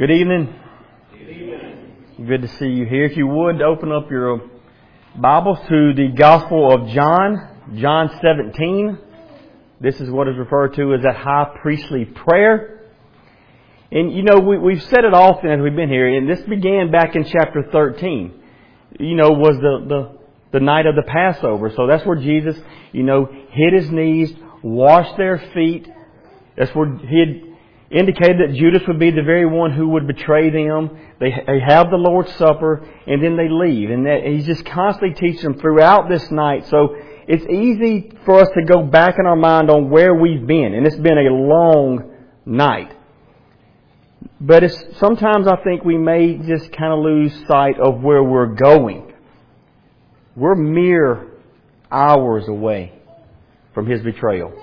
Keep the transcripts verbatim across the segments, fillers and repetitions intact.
Good evening. Good evening. Good to see you here. If you would, open up your Bibles to the Gospel of John, John seventeen. This is what is referred to as a high priestly prayer. And you know, we, we've said it often as we've been here, and this began back in chapter thirteen. You know, was the, the, the night of the Passover. So that's where Jesus, you know, hit His knees, washed their feet. That's where He had indicated that Judas would be the very one who would betray them. They, they have the Lord's Supper, and then they leave. And that, He's just constantly teaching them throughout this night. So it's easy for us to go back in our mind on where we've been. And it's been a long night. But it's, sometimes I think we may just kind of lose sight of where we're going. We're mere hours away from His betrayal.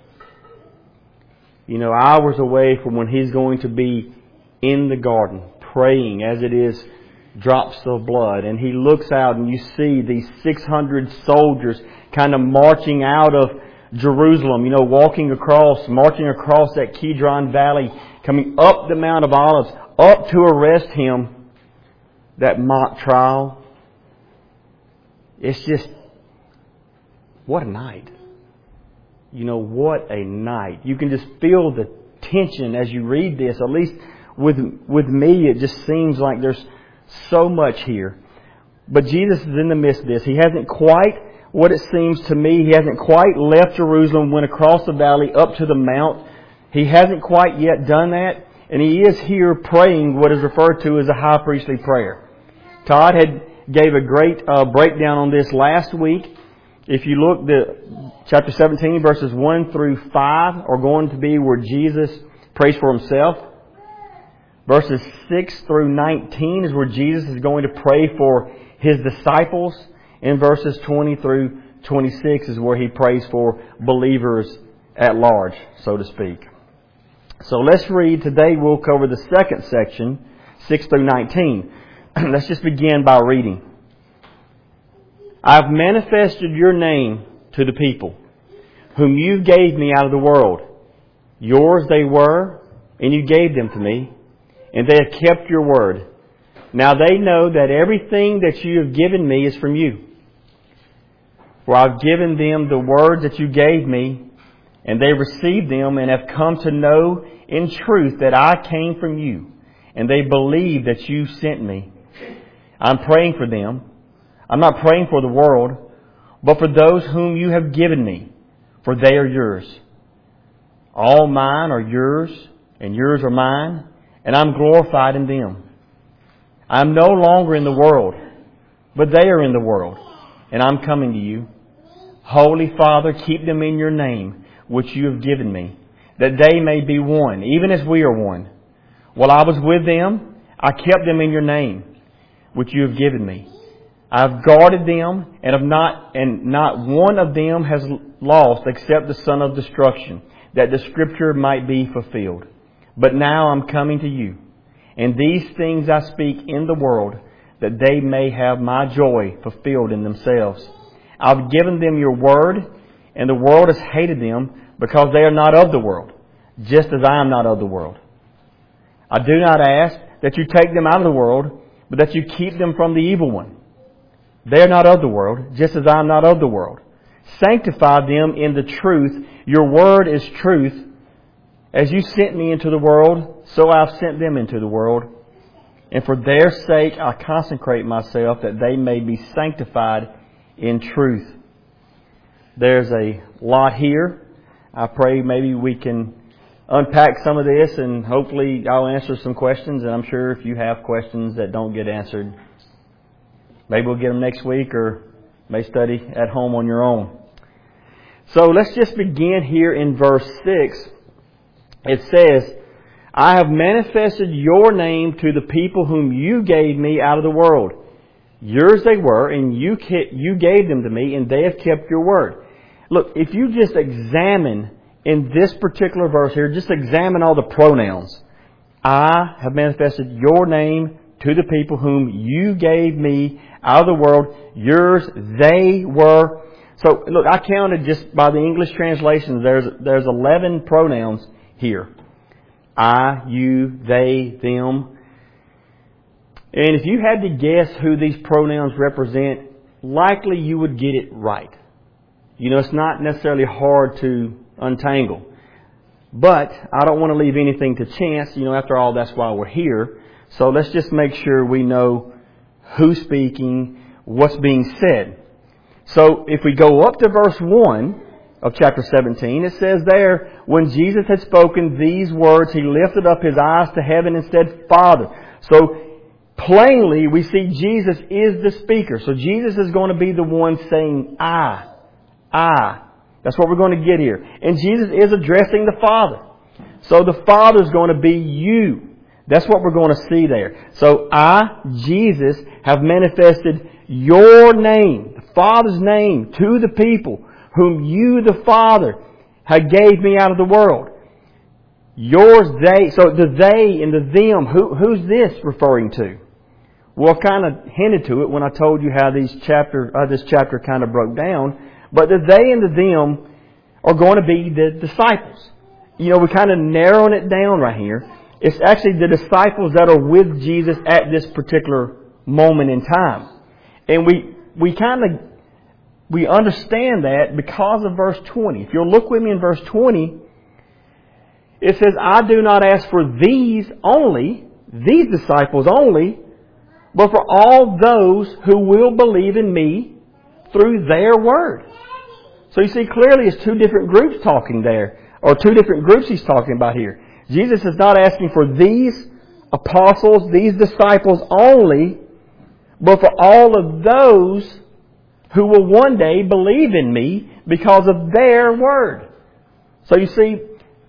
You know, hours away from when He's going to be in the garden, praying as it is drops of blood. And He looks out and you see these six hundred soldiers kind of marching out of Jerusalem, you know, walking across, marching across that Kidron Valley, coming up the Mount of Olives, up to arrest Him. That mock trial. It's just, what a night. You know, what a night. You can just feel the tension as you read this. At least with with me, it just seems like there's so much here. But Jesus is in the midst of this. He hasn't quite, what it seems to me, He hasn't quite left Jerusalem, went across the valley up to the mount. He hasn't quite yet done that. And He is here praying what is referred to as a high priestly prayer. Todd had gave a great uh, breakdown on this last week. If you look, the chapter seventeen, verses one through five are going to be where Jesus prays for Himself. Verses six through nineteen is where Jesus is going to pray for His disciples. And verses twenty through twenty-six is where He prays for believers at large, so to speak. So let's read. Today we'll cover the second section, six through nineteen. Let's just begin by reading. I've manifested Your name to the people, whom You gave Me out of the world. Yours they were, and You gave them to Me, and they have kept Your word. Now they know that everything that You have given Me is from You. For I've given them the words that You gave Me, and they received them and have come to know in truth that I came from You, and they believe that You sent Me. I'm praying for them. I'm not praying for the world, but for those whom You have given Me, for they are Yours. All mine are Yours, and Yours are mine, and I'm glorified in them. I'm no longer in the world, but they are in the world, and I'm coming to You. Holy Father, keep them in Your name, which You have given Me, that they may be one, even as we are one. While I was with them, I kept them in Your name, which You have given Me. I've guarded them, and have not, and not one of them has lost except the son of destruction, that the Scripture might be fulfilled. But now I'm coming to You, and these things I speak in the world, that they may have My joy fulfilled in themselves. I've given them Your word, and the world has hated them, because they are not of the world, just as I am not of the world. I do not ask that You take them out of the world, but that You keep them from the evil one. They are not of the world, just as I am not of the world. Sanctify them in the truth. Your word is truth. As You sent Me into the world, so I've sent them into the world. And for their sake I consecrate Myself, that they may be sanctified in truth. There's a lot here. I pray maybe we can unpack some of this, and hopefully I'll answer some questions. And I'm sure if you have questions that don't get answered, maybe we'll get them next week, or may study at home on your own. So let's just begin here in verse six. It says, I have manifested Your name to the people whom You gave Me out of the world. Yours they were, and you you gave them to Me, and they have kept Your word. Look, if you just examine in this particular verse here, just examine all the pronouns. I have manifested Your name to the people whom You gave Me out of the world. Yours they were. So look, I counted just by the English translations, there's there's eleven pronouns here. I, you, they, them. And if you had to guess who these pronouns represent, likely you would get it right. You know, it's not necessarily hard to untangle. But I don't want to leave anything to chance. You know, after all, that's why we're here. So let's just make sure we know who's speaking, what's being said. So if we go up to verse one of chapter seventeen, it says there, when Jesus had spoken these words, He lifted up His eyes to heaven and said, Father. So plainly, we see Jesus is the speaker. So Jesus is going to be the one saying, I, I. That's what we're going to get here. And Jesus is addressing the Father. So the Father is going to be you. That's what we're going to see there. So I, Jesus, have manifested your name, the Father's name, to the people whom you, the Father, have gave me out of the world. Yours, they. So the they and the them, who, who's this referring to? Well, I kind of hinted to it when I told you how these chapter, uh, this chapter kind of broke down. But the they and the them are going to be the disciples. You know, we're kind of narrowing it down right here. It's actually the disciples that are with Jesus at this particular moment in time. And we we kind of we understand that because of verse twenty. If you'll look with me in verse twenty, it says, I do not ask for these only, these disciples only, but for all those who will believe in me through their word. So you see, clearly it's two different groups talking there, or two different groups He's talking about here. Jesus is not asking for these apostles, these disciples only, but for all of those who will one day believe in me because of their word. So you see,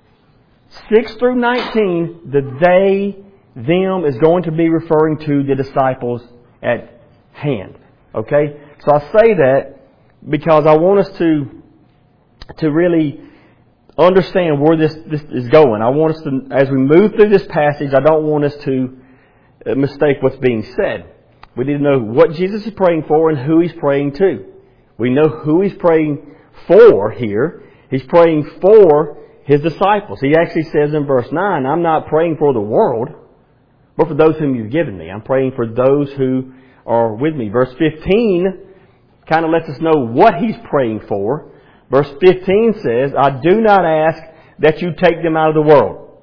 six through nineteen, the they, them is going to be referring to the disciples at hand. Okay? So I say that because I want us to to really understand where this, this is going. I want us to, as we move through this passage, I don't want us to mistake what's being said. We need to know what Jesus is praying for and who He's praying to. We know who He's praying for here. He's praying for His disciples. He actually says in verse nine, I'm not praying for the world, but for those whom You've given me. I'm praying for those who are with me. Verse fifteen kind of lets us know what He's praying for. Verse fifteen says, I do not ask that you take them out of the world,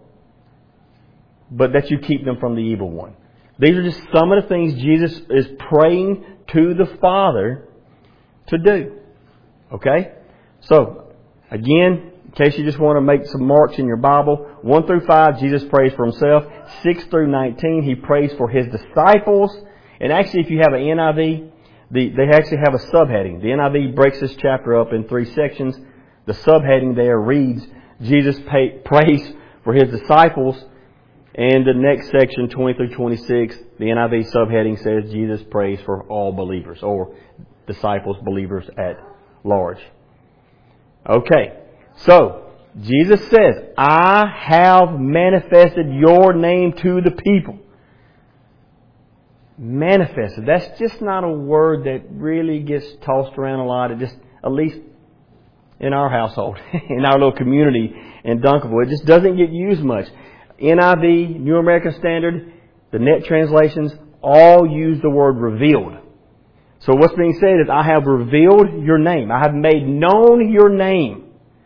but that you keep them from the evil one. These are just some of the things Jesus is praying to the Father to do. Okay? So, again, in case you just want to make some marks in your Bible, one through five, Jesus prays for Himself. six through nineteen, He prays for His disciples. And actually, if you have an N I V, the, they actually have a subheading. The N I V breaks this chapter up in three sections. The subheading there reads, Jesus pay, prays for His disciples. And the next section, twenty through twenty-six, the N I V subheading says, Jesus prays for all believers, or disciples, believers at large. Okay. So, Jesus says, I have manifested your name to the people. Manifested. That's just not a word that really gets tossed around a lot. It just, at least in our household, in our little community in Duncanville, it just doesn't get used much. N I V, New American Standard, the net translations, all use the word revealed. So what's being said is, I have revealed your name. I have made known your name.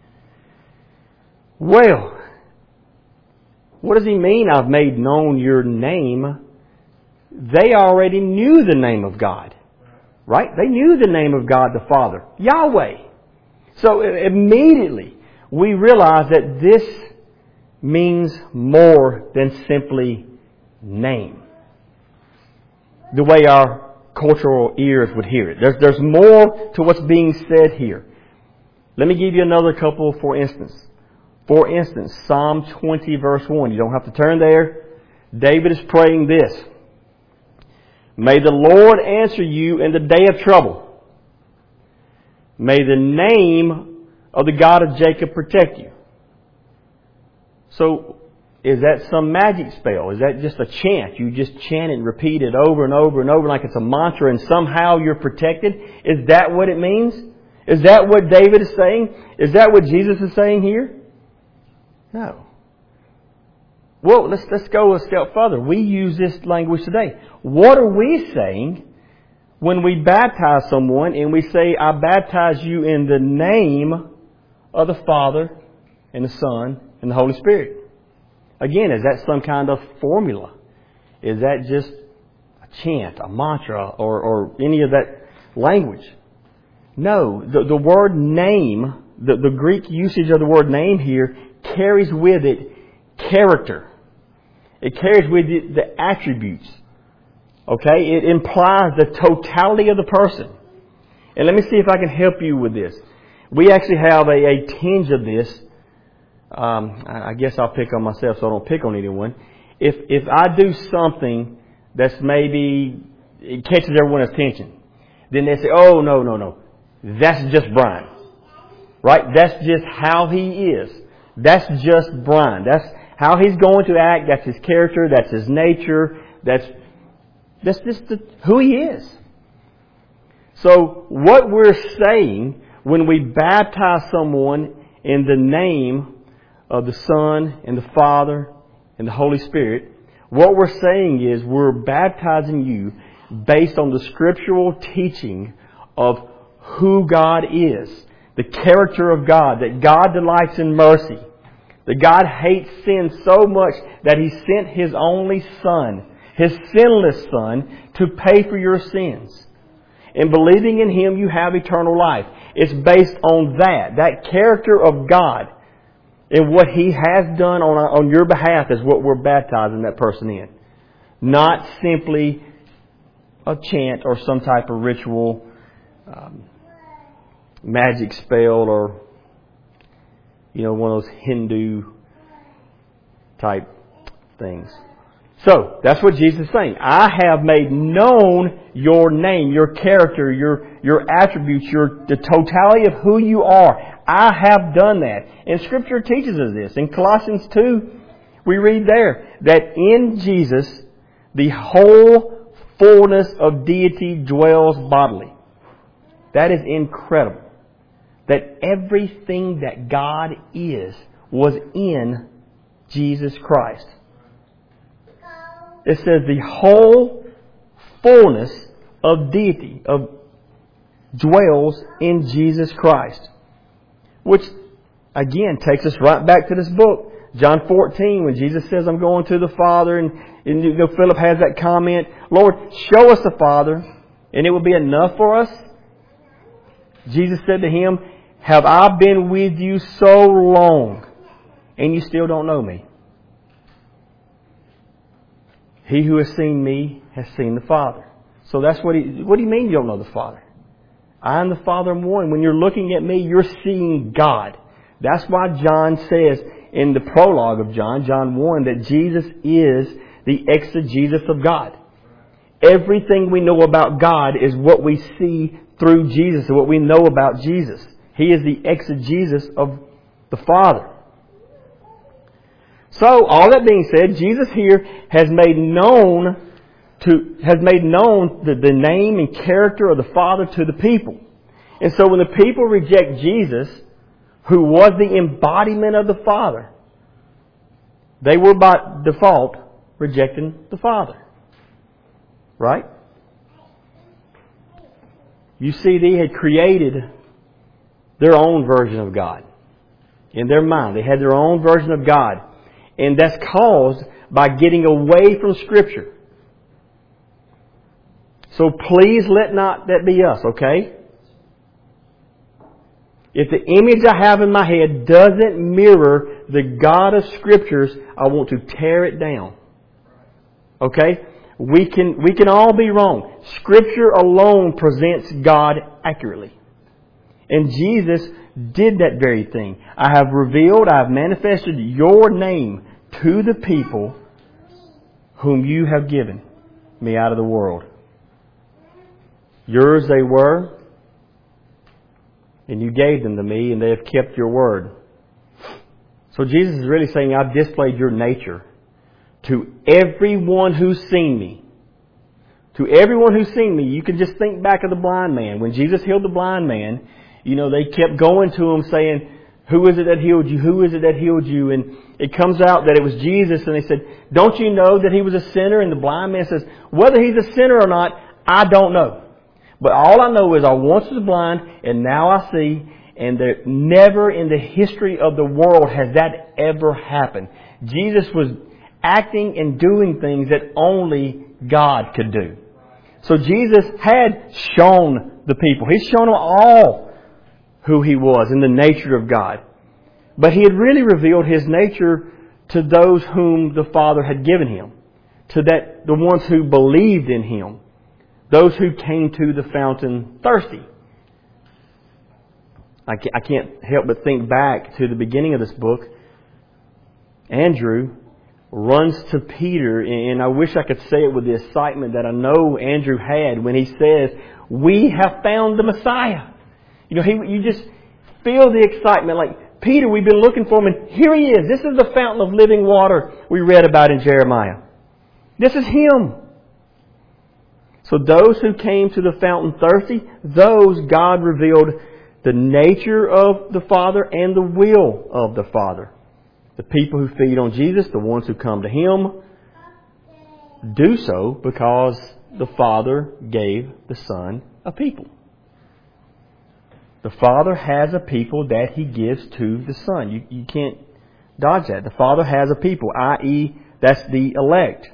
Well, what does He mean, I've made known your name? They already knew the name of God. Right? They knew the name of God the Father. Yahweh. So immediately we realize that this means more than simply name. The way our cultural ears would hear it. There's, there's more to what's being said here. Let me give you another couple for instance. For instance, Psalm twenty verse one. You don't have to turn there. David is praying this. May the Lord answer you in the day of trouble. May the name of the God of Jacob protect you. So, is that some magic spell? Is that just a chant? You just chant it and repeat it over and over and over like it's a mantra and somehow you're protected? Is that what it means? Is that what David is saying? Is that what Jesus is saying here? No. Well, let's, let's go a step further. We use this language today. What are we saying when we baptize someone and we say, I baptize you in the name of the Father and the Son and the Holy Spirit? Again, is that some kind of formula? Is that just a chant, a mantra, or, or any of that language? No. The, the word name, the, the Greek usage of the word name here carries with it character. It carries with it the attributes. Okay? It implies the totality of the person. And let me see if I can help you with this. We actually have a, a tinge of this. Um, I guess I'll pick on myself so I don't pick on anyone. If if I do something that's maybe, it catches everyone's attention, then they say, oh, no, no, no. That's just Brian. Right? That's just how he is. That's just Brian. That's how he's going to act. That's his character. That's his nature. That's that's just the, who he is. So what we're saying when we baptize someone in the name of the Son and the Father and the Holy Spirit, what we're saying is we're baptizing you based on the scriptural teaching of who God is, the character of God, that God delights in mercy, that God hates sin so much that He sent His only Son, His sinless Son, to pay for your sins. And believing in Him, you have eternal life. It's based on that, that character of God. And what He has done on, our, on your behalf is what we're baptizing that person in. Not simply a chant or some type of ritual, um, magic spell, or, you know, one of those Hindu type things. So, that's what Jesus is saying. I have made known your name, your character, your your attributes, your the totality of who you are. I have done that. And Scripture teaches us this. In Colossians two, we read there that in Jesus, the whole fullness of deity dwells bodily. That is incredible. That everything that God is was in Jesus Christ. It says the whole fullness of deity of dwells in Jesus Christ. Which, again, takes us right back to this book. John fourteen, when Jesus says, I'm going to the Father, and, and you know, Philip has that comment, Lord, show us the Father, and it will be enough for us. Jesus said to him, have I been with you so long, and you still don't know me? He who has seen me has seen the Father. So that's what he, what do you mean you don't know the Father? I am the Father of one. When you're looking at me, you're seeing God. That's why John says in the prologue of John, John one, that Jesus is the exegesis of God. Everything we know about God is what we see through Jesus and what we know about Jesus. He is the exegesis of the Father. So, all that being said, Jesus here has made known to has made known the, the name and character of the Father to the people. And so when the people reject Jesus, who was the embodiment of the Father, they were by default rejecting the Father. Right? You see, they had created their own version of God. In their mind, they had their own version of God. And that's caused by getting away from Scripture. So please let not that be us, okay? If the image I have in my head doesn't mirror the God of Scriptures, I want to tear it down. Okay? We can, we can all be wrong. Scripture alone presents God accurately. And Jesus did that very thing. I have revealed, I have manifested your name to the people whom you have given me out of the world. Yours they were, and you gave them to me, and they have kept your word. So Jesus is really saying, I've displayed your nature to everyone who's seen me. To everyone who's seen me. You can just think back of the blind man. When Jesus healed the blind man, you know, they kept going to him saying, Who is it that healed you? Who is it that healed you? And it comes out that it was Jesus. And they said, don't you know that he was a sinner? And the blind man says, whether he's a sinner or not, I don't know. But all I know is I once was blind and now I see. And there, never in the history of the world has that ever happened. Jesus was acting and doing things that only God could do. So Jesus had shown the people. He's shown them all who He was and the nature of God. But He had really revealed His nature to those whom the Father had given Him. To that the ones who believed in Him. Those who came to the fountain thirsty. I can't help but think back to the beginning of this book. Andrew runs to Peter, and I wish I could say it with the excitement that I know Andrew had when he says, we have found the Messiah. You know, he, you just feel the excitement like, Peter, we've been looking for Him, and here He is. This is the fountain of living water we read about in Jeremiah. This is Him. So those who came to the fountain thirsty, those God revealed the nature of the Father and the will of the Father. The people who feed on Jesus, the ones who come to Him, do so because the Father gave the Son a people. The Father has a people that He gives to the Son. You, you can't dodge that. The Father has a people, that is, that's the elect.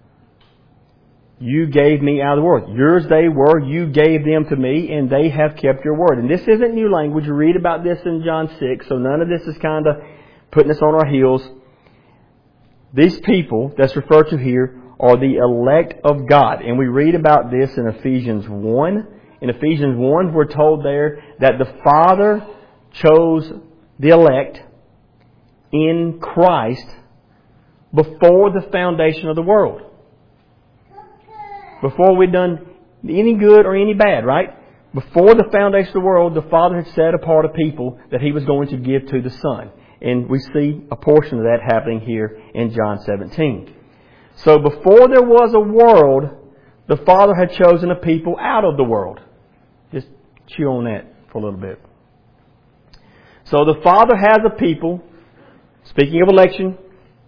You gave me out of the world. Yours they were. You gave them to me, and they have kept your word. And this isn't new language. You read about this in John six, so none of this is kind of putting us on our heels. These people that's referred to here are the elect of God. And we read about this in Ephesians one. In Ephesians one, we're told there that the Father chose the elect in Christ before the foundation of the world. Before we'd done any good or any bad, right? Before the foundation of the world, the Father had set apart a people that He was going to give to the Son. And we see a portion of that happening here in John seventeen. So before there was a world, the Father had chosen a people out of the world. Just chew on that for a little bit. So the Father has a people, speaking of election,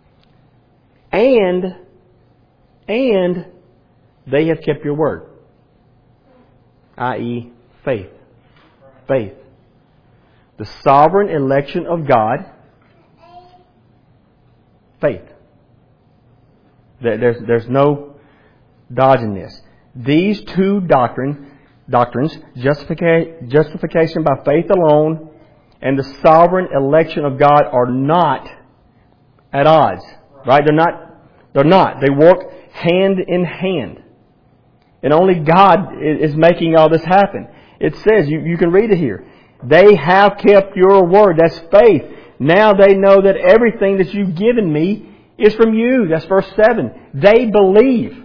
and, and they have kept your word. that is faith. Faith. The sovereign election of God. Faith. There's, there's no dodging this. These two doctrine, doctrines, justification, justification by faith alone and the sovereign election of God are not at odds. Right? They're not, they're not. They work hand in hand. And only God is making all this happen. It says, you, you can read it here. They have kept your word. That's faith. Now they know that everything that you've given me is from you. That's verse seven. They believe.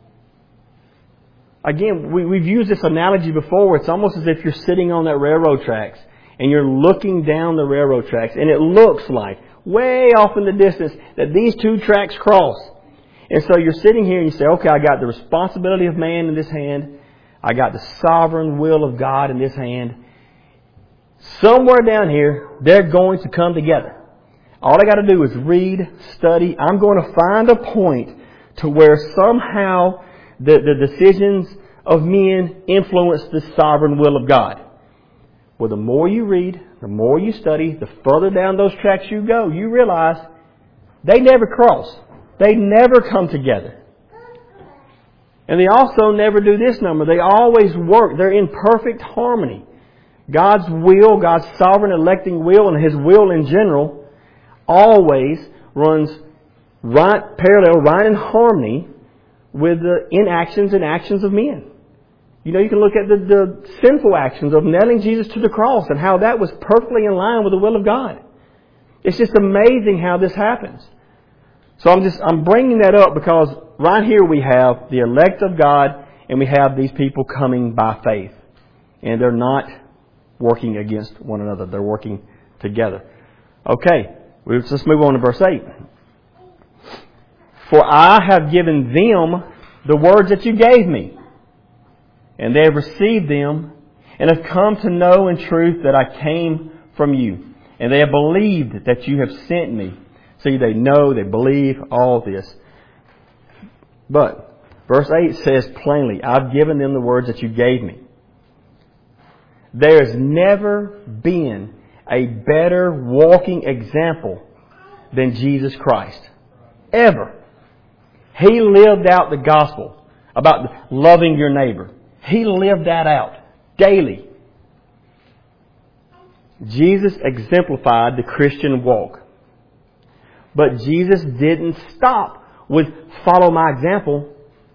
Again, we, we've used this analogy before. It's almost as if you're sitting on that railroad tracks and you're looking down the railroad tracks, and it looks like, way off in the distance, that these two tracks cross. And so you're sitting here and you say, okay, I got the responsibility of man in this hand. I got the sovereign will of God in this hand. Somewhere down here, they're going to come together. All I got to do is read, study. I'm going to find a point to where somehow the, the decisions of men influence the sovereign will of God. Well, the more you read, the more you study, the further down those tracks you go, you realize they never cross. They never come together. And they also never do this number. They always work. They're in perfect harmony. God's will, God's sovereign electing will, and His will in general always runs right parallel, right in harmony with the inactions and actions of men. You know, you can look at the, the sinful actions of nailing Jesus to the cross and how that was perfectly in line with the will of God. It's just amazing how this happens. So I'm just, I'm bringing that up because right here we have the elect of God and we have these people coming by faith. And they're not working against one another. They're working together. Okay, let's move on to verse eight. For I have given them the words that you gave me, and they have received them, and have come to know in truth that I came from you, and they have believed that you have sent me. See, they know, they believe all this. But verse eight says plainly, I've given them the words that you gave me. There has never been a better walking example than Jesus Christ. Ever. He lived out the gospel about loving your neighbor. He lived that out daily. Jesus exemplified the Christian walk. But Jesus didn't stop with follow my example.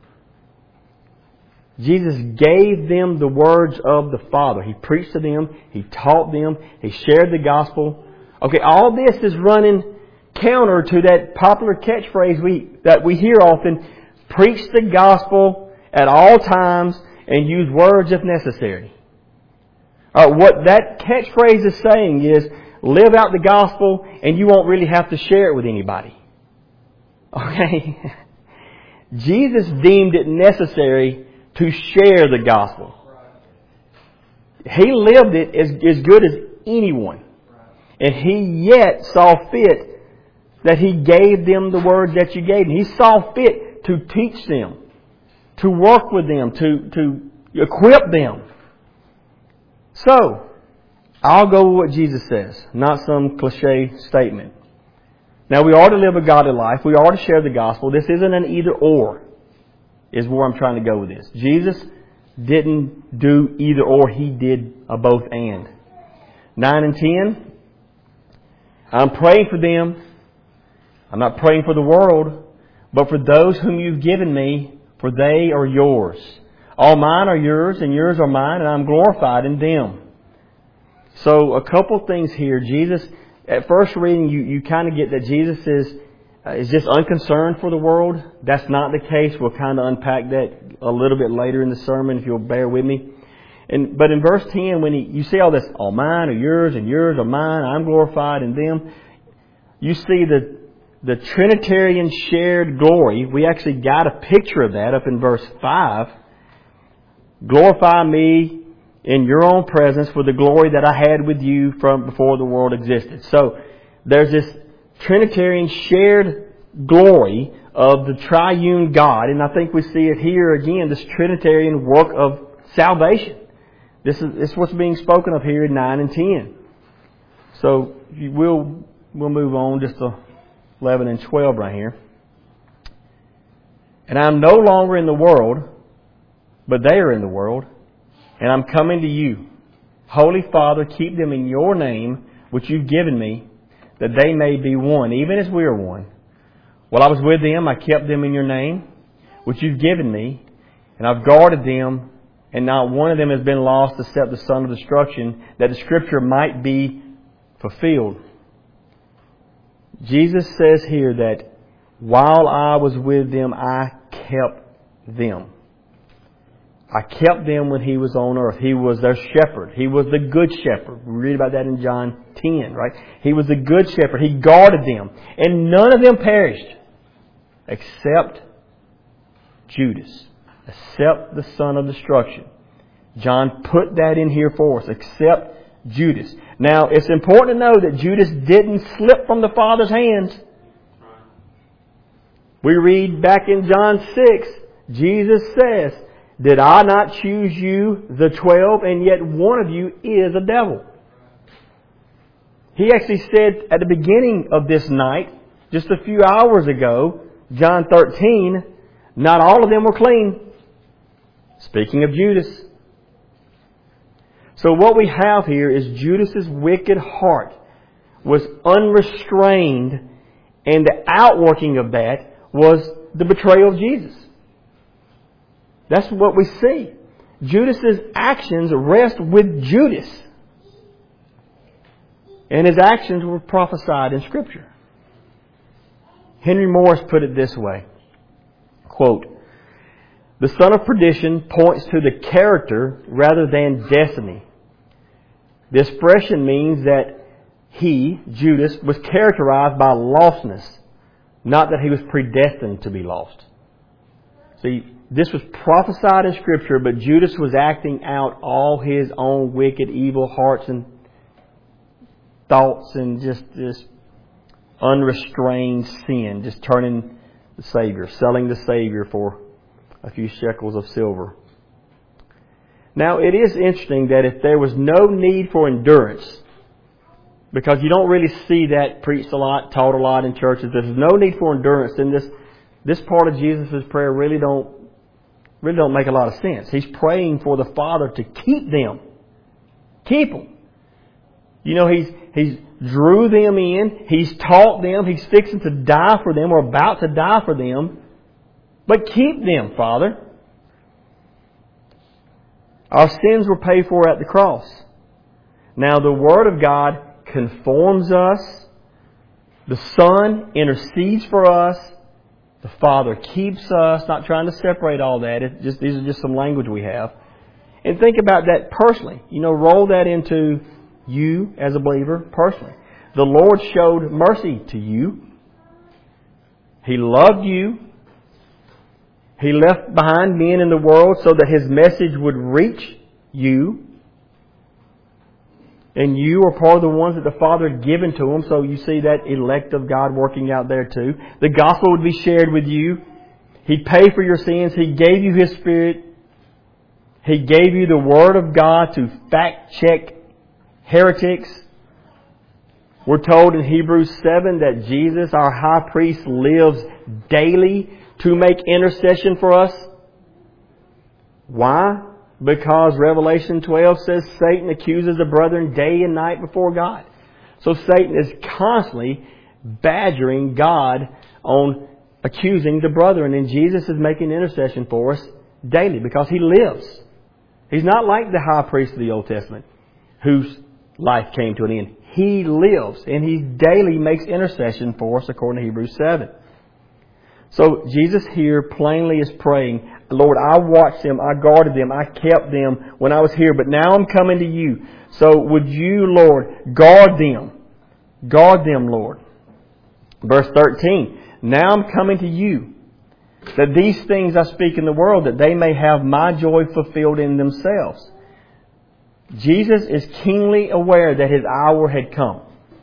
Jesus gave them the words of the Father. He preached to them. He taught them. He shared the gospel. Okay, all this is running counter to that popular catchphrase we that we hear often. Preach the gospel at all times and use words if necessary. Uh, what that catchphrase is saying is live out the gospel and you won't really have to share it with anybody. Okay? Jesus deemed it necessary to share the gospel. He lived it as, as good as anyone. And He yet saw fit that He gave them the words that you gave Him. He saw fit to teach them, to work with them, to, to equip them. So, I'll go with what Jesus says, not some cliche statement. Now, we are to live a godly life. We are to share the gospel. This isn't an either or, is where I'm trying to go with this. Jesus didn't do either or. He did a both and. nine and ten, I'm praying for them. I'm not praying for the world, but for those whom you've given me, for they are yours. All mine are yours, and yours are mine, and I'm glorified in them. So, a couple things here. Jesus, at first reading, you, you kind of get that Jesus is, uh, is just unconcerned for the world. That's not the case. We'll kind of unpack that a little bit later in the sermon, if you'll bear with me. And But in verse ten, when he, you see all this, all mine are yours, and yours are mine, I'm glorified in them, you see the, the Trinitarian shared glory. We actually got a picture of that up in verse five. Glorify me in your own presence for the glory that I had with you from before the world existed. So there's this Trinitarian shared glory of the triune God. And I think we see it here again, this Trinitarian work of salvation. This is, this is what's being spoken of here in nine and ten. So we'll, we'll move on just to eleven and twelve right here. And I'm no longer in the world, but they are in the world, and I'm coming to you. Holy Father, keep them in your name, which you've given me, that they may be one, even as we are one. While I was with them, I kept them in your name, which you've given me, and I've guarded them, and not one of them has been lost except the son of destruction, that the Scripture might be fulfilled. Jesus says here that while I was with them, I kept them. I kept them when He was on earth. He was their shepherd. He was the good shepherd. We read about that in John ten, right? He was the good shepherd. He guarded them. And none of them perished except Judas, except the son of destruction. John put that in here for us, except Judas. Now, it's important to know that Judas didn't slip from the Father's hands. We read back in John six, Jesus says, did I not choose you, the twelve, and yet one of you is a devil? He actually said at the beginning of this night, just a few hours ago, John thirteen, not all of them were clean. Speaking of Judas. So what we have here is Judas's wicked heart was unrestrained, and the outworking of that was the betrayal of Jesus. That's what we see. Judas's actions rest with Judas. And his actions were prophesied in Scripture. Henry Morris put it this way, quote, the son of perdition points to the character rather than destiny. The expression means that he, Judas, was characterized by lostness, not that he was predestined to be lost. See, this was prophesied in Scripture, but Judas was acting out all his own wicked, evil hearts and thoughts and just this unrestrained sin, just turning the Savior, selling the Savior for a few shekels of silver. Now, it is interesting that if there was no need for endurance, because you don't really see that preached a lot, taught a lot in churches, there's no need for endurance, then this this part of Jesus' prayer really don't really don't make a lot of sense. He's praying for the Father to keep them. Keep them. You know, He's He's drew them in. He's taught them. He's fixing to die for them or about to die for them. But keep them, Father. Our sins were paid for at the cross. Now the Word of God conforms us. The Son intercedes for us. The Father keeps us. Not trying to separate all that. It just these are just some language we have. And think about that personally. You know, roll that into you as a believer personally. The Lord showed mercy to you. He loved you. He left behind men in the world so that His message would reach you. And you are part of the ones that the Father had given to Him. So you see that elect of God working out there too. The gospel would be shared with you. He paid for your sins. He gave you His Spirit. He gave you the Word of God to fact check heretics. We're told in Hebrews seven that Jesus, our high priest, lives daily to make intercession for us. Why? Because Revelation twelve says Satan accuses the brethren day and night before God. So Satan is constantly badgering God on accusing the brethren. And Jesus is making intercession for us daily because He lives. He's not like the high priest of the Old Testament whose life came to an end. He lives and He daily makes intercession for us according to Hebrews seven. So Jesus here plainly is praying, Lord, I watched them, I guarded them, I kept them when I was here, but now I'm coming to You. So would You, Lord, guard them. Guard them, Lord. Verse thirteen, now I'm coming to You, that these things I speak in the world, that they may have My joy fulfilled in themselves. Jesus is keenly aware that His hour had come.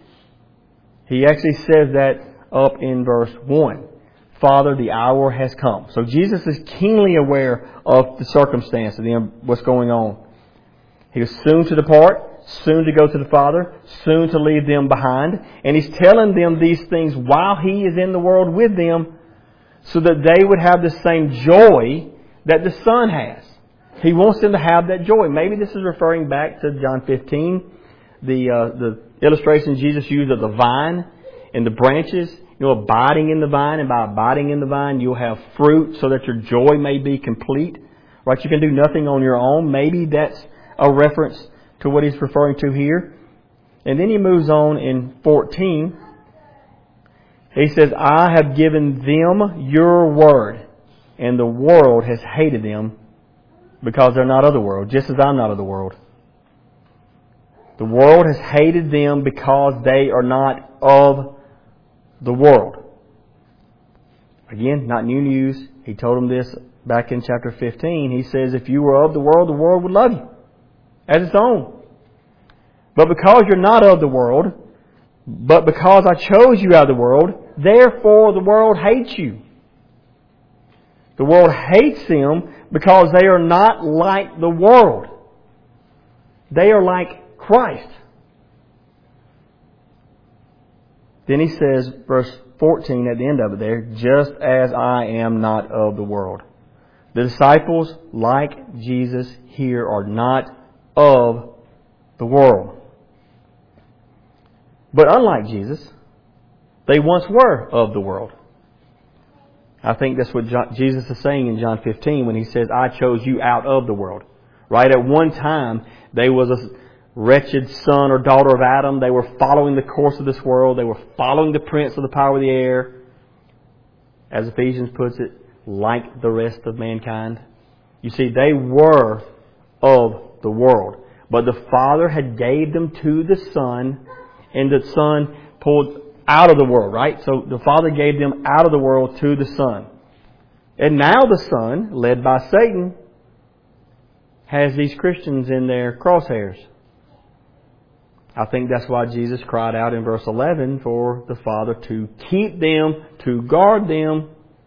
He actually says that up in verse one. Father, the hour has come. So Jesus is keenly aware of the circumstance of what's going on. He was soon to depart, soon to go to the Father, soon to leave them behind. And He's telling them these things while He is in the world with them so that they would have the same joy that the Son has. He wants them to have that joy. Maybe this is referring back to John fifteen, the uh, the illustration Jesus used of the vine and the branches. You know, abiding in the vine, and by abiding in the vine, you'll have fruit so that your joy may be complete. Right? You can do nothing on your own. Maybe that's a reference to what He's referring to here. And then He moves on in fourteen. He says, I have given them Your word, and the world has hated them because they're not of the world, just as I'm not of the world. The world has hated them because they are not of the world. Again, not new news. He told them this back in chapter fifteen. He says, if you were of the world, the world would love you as its own. But because you're not of the world, but because I chose you out of the world, therefore the world hates you. The world hates them because they are not like the world. They are like Christ. Then He says, verse fourteen at the end of it there, just as I am not of the world. The disciples, like Jesus here, are not of the world. But unlike Jesus, they once were of the world. I think that's what Jesus is saying in John fifteen when He says, I chose you out of the world. Right? At one time, they was a wretched son or daughter of Adam. They were following the course of this world. They were following the prince of the power of the air. As Ephesians puts it, like the rest of mankind. You see, they were of the world. But the Father had gave them to the Son, and the Son pulled out of the world, right? So the Father gave them out of the world to the Son. And now the Son, led by Satan, has these Christians in their crosshairs. I think that's why Jesus cried out in verse eleven for the Father to keep them, to guard them,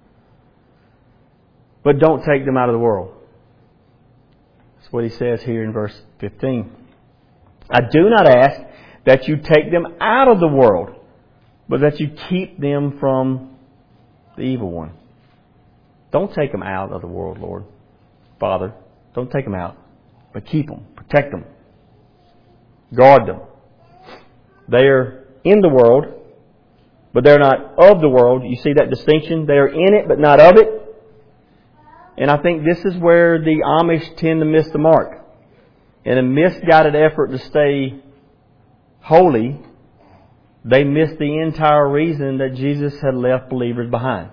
but don't take them out of the world. That's what He says here in verse fifteen. I do not ask that you take them out of the world, but that you keep them from the evil one. Don't take them out of the world, Lord. Father, don't take them out, but keep them, protect them, guard them. They are in the world, but they're not of the world. You see that distinction? They are in it, but not of it. And I think this is where the Amish tend to miss the mark. In a misguided effort to stay holy, they miss the entire reason that Jesus had left believers behind.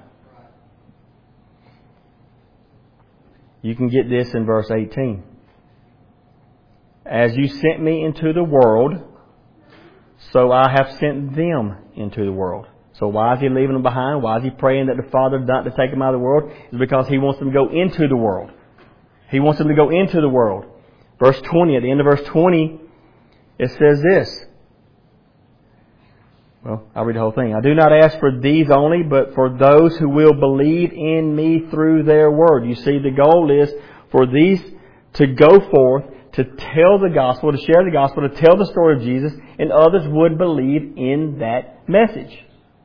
You can get this in verse eighteen. As you sent me into the world, so I have sent them into the world. So why is He leaving them behind? Why is He praying that the Father not to take them out of the world? It's because He wants them to go into the world. He wants them to go into the world. Verse twenty, at the end of verse twenty, it says this. Well, I'll read the whole thing. I do not ask for these only, but for those who will believe in me through their word. You see, the goal is for these to go forth, to tell the gospel, to share the gospel, to tell the story of Jesus, and others would believe in that message.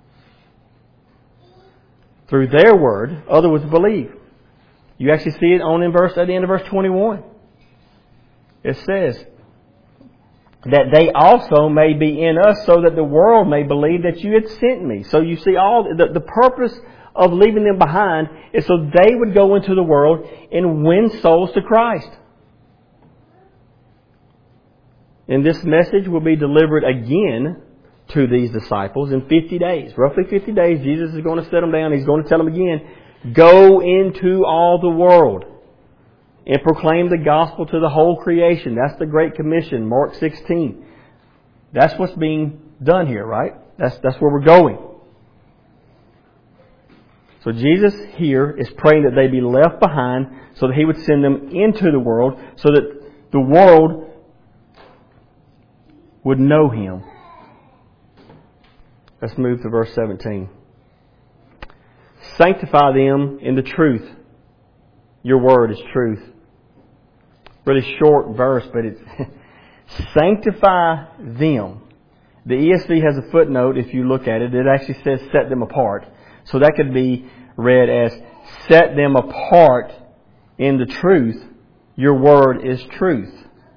Through their word, others would believe. You actually see it on in verse at the end of verse twenty-one. It says that they also may be in us, so that the world may believe that you had sent me. So you see, all the, the purpose of leaving them behind is so they would go into the world and win souls to Christ. And this message will be delivered again to these disciples in fifty days. Roughly fifty days, Jesus is going to set them down. He's going to tell them again, go into all the world and proclaim the gospel to the whole creation. That's the Great Commission, Mark sixteen. That's what's being done here, right? That's, that's where we're going. So Jesus here is praying that they be left behind so that He would send them into the world so that the world would know Him. Let's move to verse seventeen. Sanctify them in the truth. Your word is truth. Really short verse, but it's sanctify them. The E S V has a footnote, if you look at it, it actually says set them apart. So that could be read as set them apart in the truth. Your word is truth.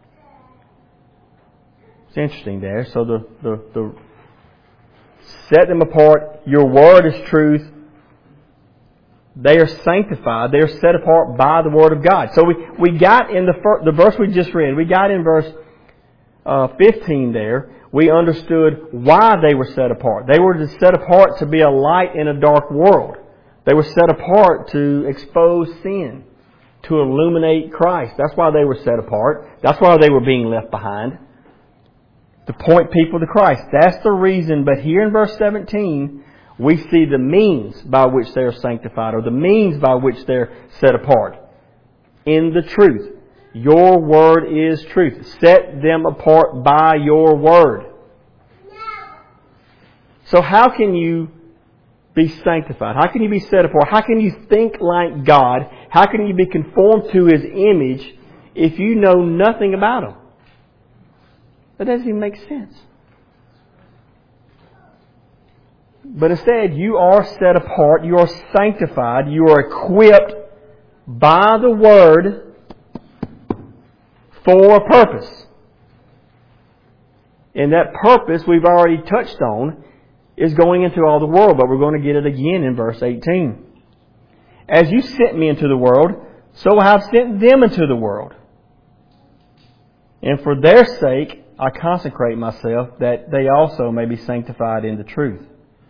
It's interesting there. So the, the, the set them apart. Your word is truth. They are sanctified. They are set apart by the Word of God. So we, we got in the first, the verse we just read, we got in verse uh, fifteen there, we understood why they were set apart. They were set apart to be a light in a dark world. They were set apart to expose sin, to illuminate Christ. That's why they were set apart. That's why they were being left behind. To point people to Christ. That's the reason. But here in verse seventeen, we see the means by which they are sanctified, or the means by which they're set apart. In the truth. Your word is truth. Set them apart by your word. So how can you be sanctified? How can you be set apart? How can you think like God? How can you be conformed to His image if you know nothing about Him? That doesn't even make sense. But instead, you are set apart, you are sanctified, you are equipped by the Word for a purpose. And that purpose we've already touched on is going into all the world, but we're going to get it again in verse eighteen. As you sent me into the world, so I have sent them into the world. And for their sake, I consecrate myself, that they also may be sanctified in the truth.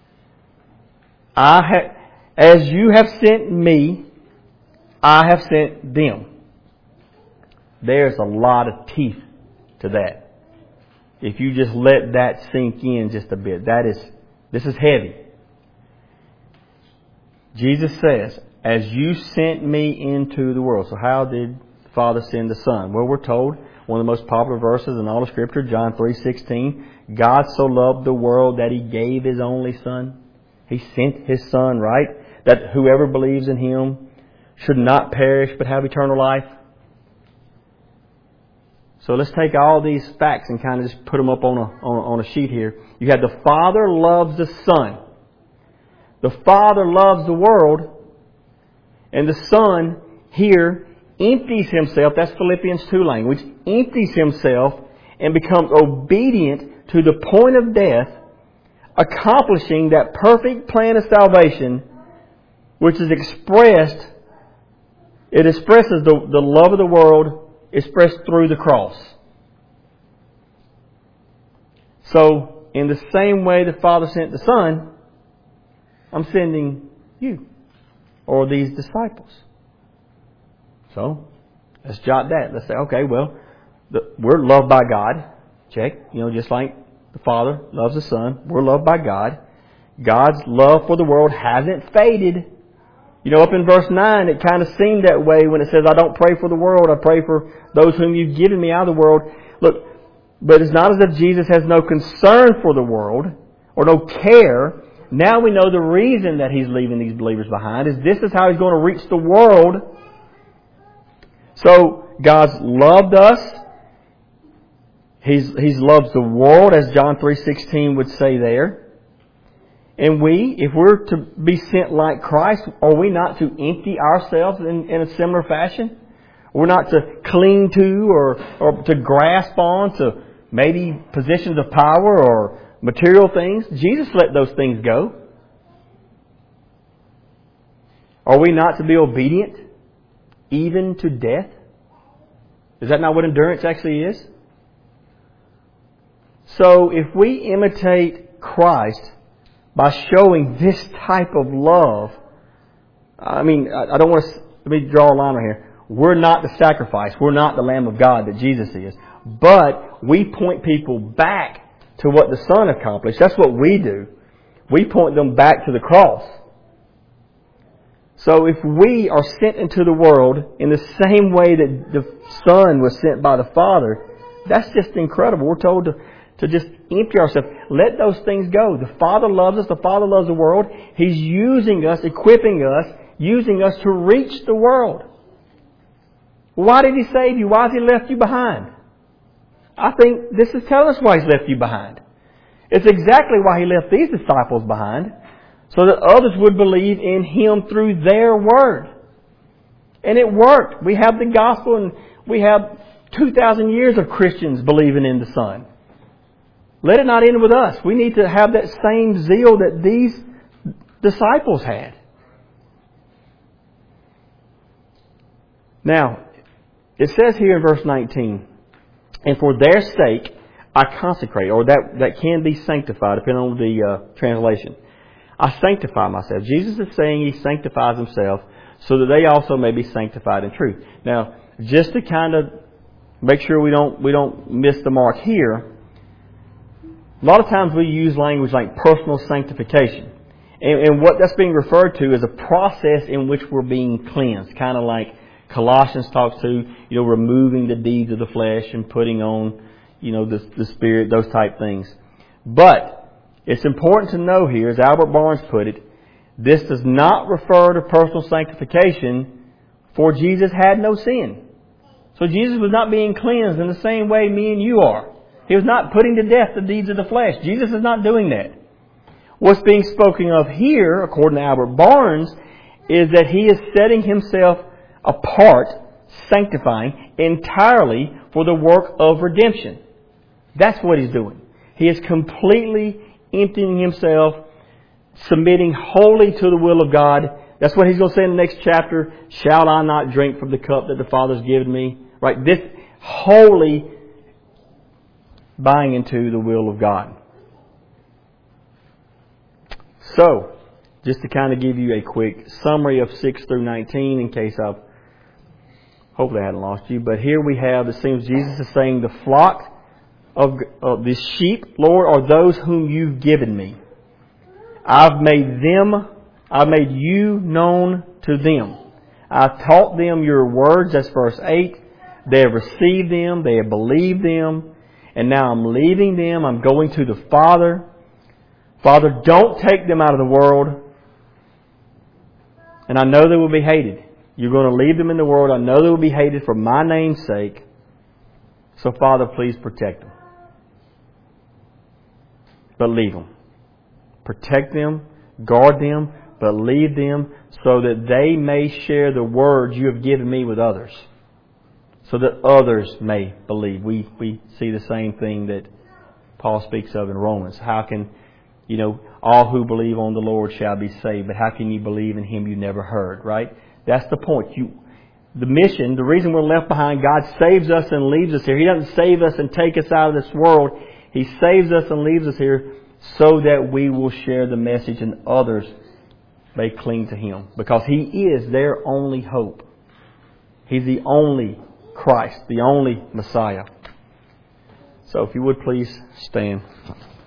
I have, as you have sent me, I have sent them. There's a lot of teeth to that. If you just let that sink in just a bit, that is, this is heavy. Jesus says, as you sent me into the world. So how did the Father send the Son? Well, we're told, one of the most popular verses in all of Scripture, John three sixteen. God so loved the world that He gave His only Son. He sent His Son, right? That whoever believes in Him should not perish but have eternal life. So let's take all these facts and kind of just put them up on a, on a, on a sheet here. You have the Father loves the Son. The Father loves the world. And the Son here empties Himself, that's Philippians two language, empties Himself and becomes obedient to the point of death, accomplishing that perfect plan of salvation, which is expressed, it expresses the, the love of the world expressed through the cross. So, in the same way the Father sent the Son, I'm sending you, or these disciples. So, let's jot that. Let's say, okay, well, the, we're loved by God. Check. You know, just like the Father loves the Son, we're loved by God. God's love for the world hasn't faded. You know, up in verse nine, it kind of seemed that way when it says, I don't pray for the world, I pray for those whom you've given me out of the world. Look, but it's not as if Jesus has no concern for the world or no care. Now we know the reason that He's leaving these believers behind is this is how He's going to reach the world. So, God's loved us. He's, He's loved the world, as John three sixteen would say there. And we, if we're to be sent like Christ, are we not to empty ourselves in, in a similar fashion? We're not to cling to or, or to grasp on to maybe positions of power or material things. Jesus let those things go. Are we not to be obedient even to death? Is that not what endurance actually is? So if we imitate Christ by showing this type of love, I mean, I don't want to, let me draw a line right here. We're not the sacrifice. We're not the Lamb of God that Jesus is. But we point people back to what the Son accomplished. That's what we do. We point them back to the cross. So if we are sent into the world in the same way that the Son was sent by the Father, that's just incredible. We're told to To just empty ourselves. Let those things go. The Father loves us. The Father loves the world. He's using us, equipping us, using us to reach the world. Why did He save you? Why has He left you behind? I think this is telling us why He's left you behind. It's exactly why He left these disciples behind, so that others would believe in Him through their word. And it worked. We have the gospel and we have two thousand years of Christians believing in the Son. Let it not end with us. We need to have that same zeal that these disciples had. Now, it says here in verse nineteen, and for their sake I consecrate, or that, that can be sanctified, depending on the uh, translation. I sanctify myself. Jesus is saying He sanctifies Himself so that they also may be sanctified in truth. Now, just to kind of make sure we don't we don't miss the mark here, a lot of times we use language like personal sanctification. And, and what that's being referred to is a process in which we're being cleansed. Kind of like Colossians talks to, you know, removing the deeds of the flesh and putting on, you know, the, the Spirit, those type things. But it's important to know here, as Albert Barnes put it, this does not refer to personal sanctification, for Jesus had no sin. So Jesus was not being cleansed in the same way me and you are. He was not putting to death the deeds of the flesh. Jesus is not doing that. What's being spoken of here, according to Albert Barnes, is that He is setting Himself apart, sanctifying, entirely for the work of redemption. That's what He's doing. He is completely emptying Himself, submitting wholly to the will of God. That's what He's going to say in the next chapter. Shall I not drink from the cup that the Father's given me? Right? This wholly buying into the will of God. So, just to kind of give you a quick summary of six through nineteen, in case I've, hopefully I hadn't lost you, but here we have, it seems Jesus is saying, the flock of, of the sheep, Lord, are those whom you've given me. I've made them, I've made you known to them. I've taught them your words, that's verse eight. They have received them. They have believed them. And now I'm leaving them. I'm going to the Father. Father, don't take them out of the world. And I know they will be hated. You're going to leave them in the world. I know they will be hated for my name's sake. So, Father, please protect them. But leave them. Protect them, guard them, but leave them so that they may share the words you have given me with others. So that others may believe. We we see the same thing that Paul speaks of in Romans. How can, you know, all who believe on the Lord shall be saved, but how can you believe in Him you never heard, right? That's the point. You, the mission, the reason we're left behind, God saves us and leaves us here. He doesn't save us and take us out of this world. He saves us and leaves us here so that we will share the message and others may cling to Him. Because He is their only hope. He's the only Christ, the only Messiah. So if you would please stand.